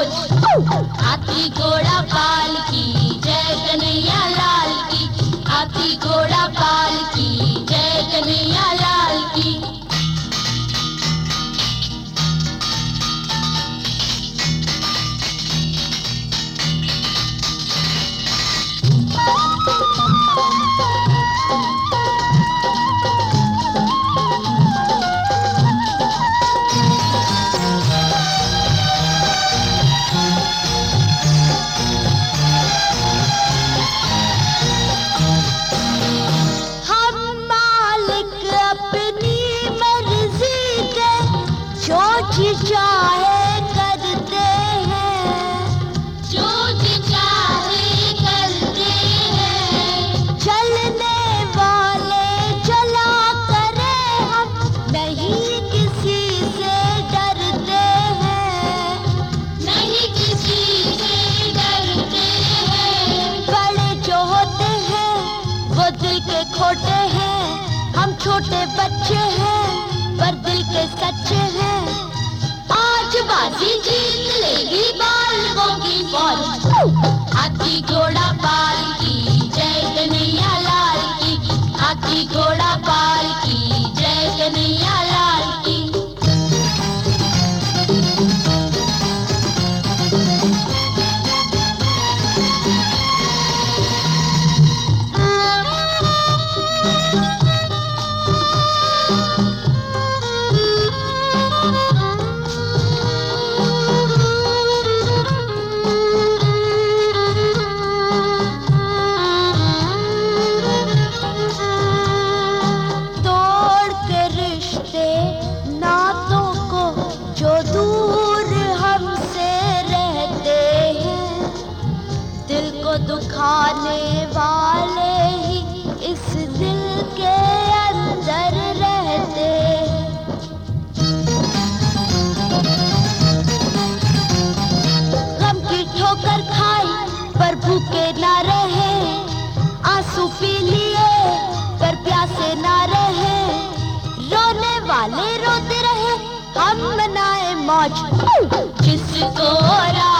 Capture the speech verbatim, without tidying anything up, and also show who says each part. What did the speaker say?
Speaker 1: बोझ। हाथी घोड़ा पाल की जय कन्हैया लाल की, हाथी घोड़ा पाल की जय कन्हैया लाल की।
Speaker 2: चाहे करते हैं,
Speaker 1: जो जी चाहे करते हैं।
Speaker 2: चलने वाले चला करें, हम नहीं किसी से डरते हैं,
Speaker 1: नहीं किसी से डरते हैं।
Speaker 2: बड़े जो होते हैं वो दिल के खोटे हैं, हम छोटे बच्चे हैं पर दिल के सच्चे हैं।
Speaker 1: बाजी जीत लेगी बालकों की फौज। हाथी घोड़ा पाल की जय कन्हैया लाल की, हाथी घोड़ा पाल की जय कन्हैया लाल की।
Speaker 2: दुखाने वाले ही इस दिल के अंदर रहते हैं। गम की ठोकर खाई पर भूखे ना रहे, आंसू पी लिए पर प्यासे ना रहे। रोने वाले रोते रहे, हम मनाए मौज।
Speaker 1: जिसको